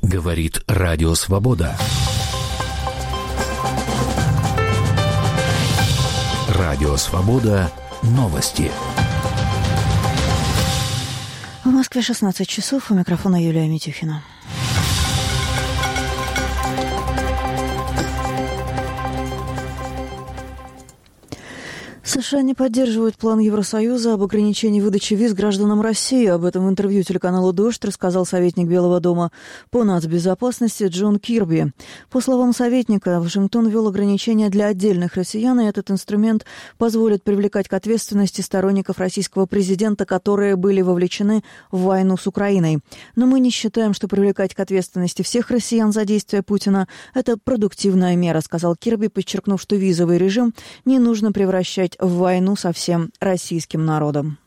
Говорит Радио Свобода. Радио Свобода. Новости. В Москве 16 часов. У микрофона Юлия Митюхина. США не поддерживают план Евросоюза об ограничении выдачи виз гражданам России. Об этом в интервью телеканалу «Дождь» рассказал советник Белого дома по нацбезопасности Джон Кирби. По словам советника, Вашингтон ввел ограничения для отдельных россиян, и этот инструмент позволит привлекать к ответственности сторонников российского президента, которые были вовлечены в войну с Украиной. Но мы не считаем, что привлекать к ответственности всех россиян за действия Путина – это продуктивная мера, сказал Кирби, подчеркнув, что визовый режим не нужно превращать в войну со всем российским народом.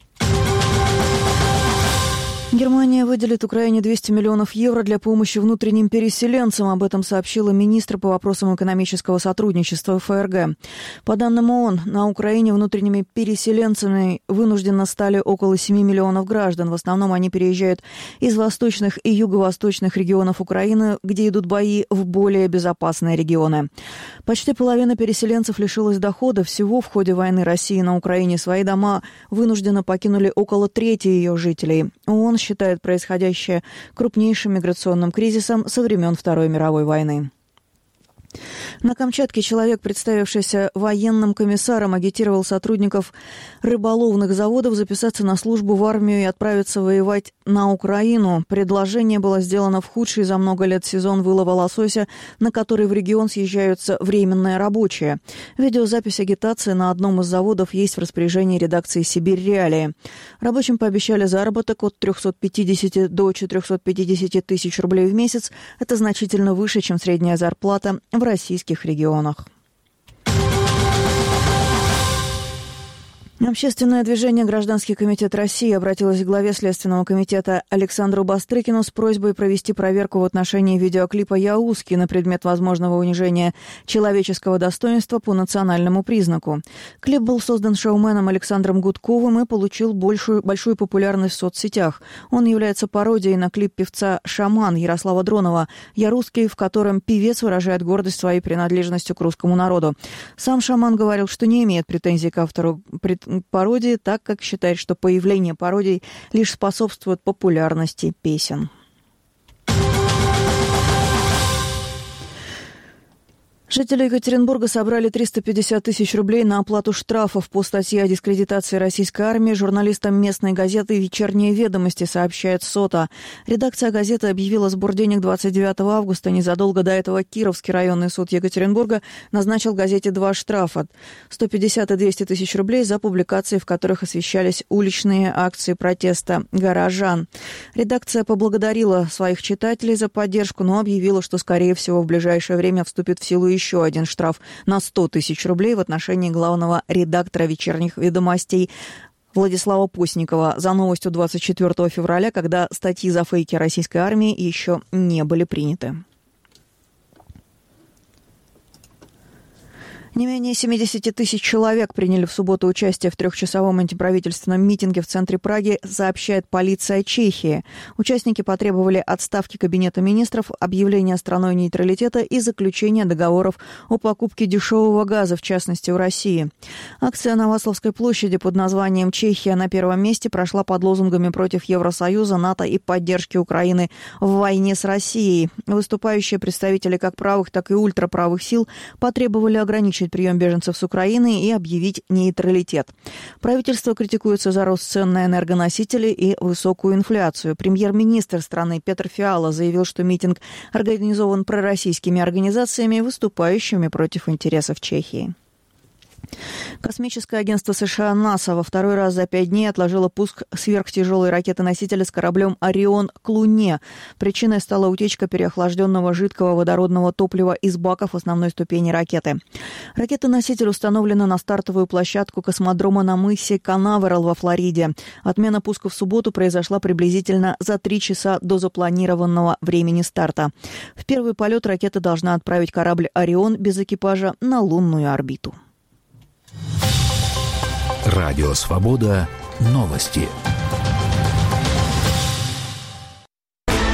Германия выделит Украине 200 миллионов евро для помощи внутренним переселенцам. Об этом сообщила министр по вопросам экономического сотрудничества ФРГ. По данным ООН, на Украине внутренними переселенцами вынужденно стали около 7 миллионов граждан. В основном они переезжают из восточных и юго-восточных регионов Украины, где идут бои, в более безопасные регионы. Почти половина переселенцев лишилась дохода. Всего в ходе войны России на Украине свои дома вынужденно покинули около трети ее жителей. ООН считает происходящее крупнейшим миграционным кризисом со времен Второй мировой войны. На Камчатке человек, представившийся военным комиссаром, агитировал сотрудников рыболовных заводов записаться на службу в армию и отправиться воевать на Украину. Предложение было сделано в худший за много лет сезон вылова лосося, на который в регион съезжаются временные рабочие. Видеозапись агитации на одном из заводов есть в распоряжении редакции «Сибирь Реалии». Рабочим пообещали заработок от 350 до 450 тысяч рублей в месяц. Это значительно выше, чем средняя зарплата в российских регионах. Общественное движение «Гражданский комитет России» обратилось к главе Следственного комитета Александру Бастрыкину с просьбой провести проверку в отношении видеоклипа «Яузки» на предмет возможного унижения человеческого достоинства по национальному признаку. Клип был создан шоуменом Александром Гудковым и получил большую популярность в соцсетях. Он является пародией на клип певца «Шаман» Ярослава Дронова «Я русский», в котором певец выражает гордость своей принадлежностью к русскому народу. Сам «Шаман» говорил, что не имеет претензий к автору пародии, так как считает, что появление пародий лишь способствует популярности песен. Жители Екатеринбурга собрали 350 тысяч рублей на оплату штрафов по статье о дискредитации российской армии журналистам местной газеты «Вечерние ведомости», сообщает СОТА. Редакция газеты объявила сбор денег 29 августа. Незадолго до этого Кировский районный суд Екатеринбурга назначил газете 2 штрафа – 150 и 200 тысяч рублей за публикации, в которых освещались уличные акции протеста горожан. Редакция поблагодарила своих читателей за поддержку, но объявила, что, скорее всего, в ближайшее время вступит в силу еще один штраф на 100 тысяч рублей в отношении главного редактора «Вечерних ведомостей» Владислава Постникова за новостью 24 февраля, когда статьи за фейки российской армии еще не были приняты. Не менее 70 тысяч человек приняли в субботу участие в 3-часовом антиправительственном митинге в центре Праги, сообщает полиция Чехии. Участники потребовали отставки Кабинета министров, объявления страной нейтралитета и заключения договоров о покупке дешевого газа, в частности, у России. Акция на Вацлавской площади под названием «Чехия на первом месте» прошла под лозунгами против Евросоюза, НАТО и поддержки Украины в войне с Россией. Выступающие представители как правых, так и ультраправых сил потребовали ограничить прием беженцев с Украины и объявить нейтралитет. Правительство критикуется за рост цен на энергоносители и высокую инфляцию. Премьер-министр страны Петр Фиала заявил, что митинг организован пророссийскими организациями, выступающими против интересов Чехии. Космическое агентство США НАСА во второй раз за 5 дней отложило пуск сверхтяжелой ракеты-носителя с кораблем «Орион» к Луне. Причиной стала утечка переохлажденного жидкого водородного топлива из баков основной ступени ракеты. Ракета-носитель установлена на стартовую площадку космодрома на мысе Канаверал во Флориде. Отмена пуска в субботу произошла приблизительно за 3 часа до запланированного времени старта. В первый полет ракета должна отправить корабль «Орион» без экипажа на лунную орбиту. Радио Свобода. Новости.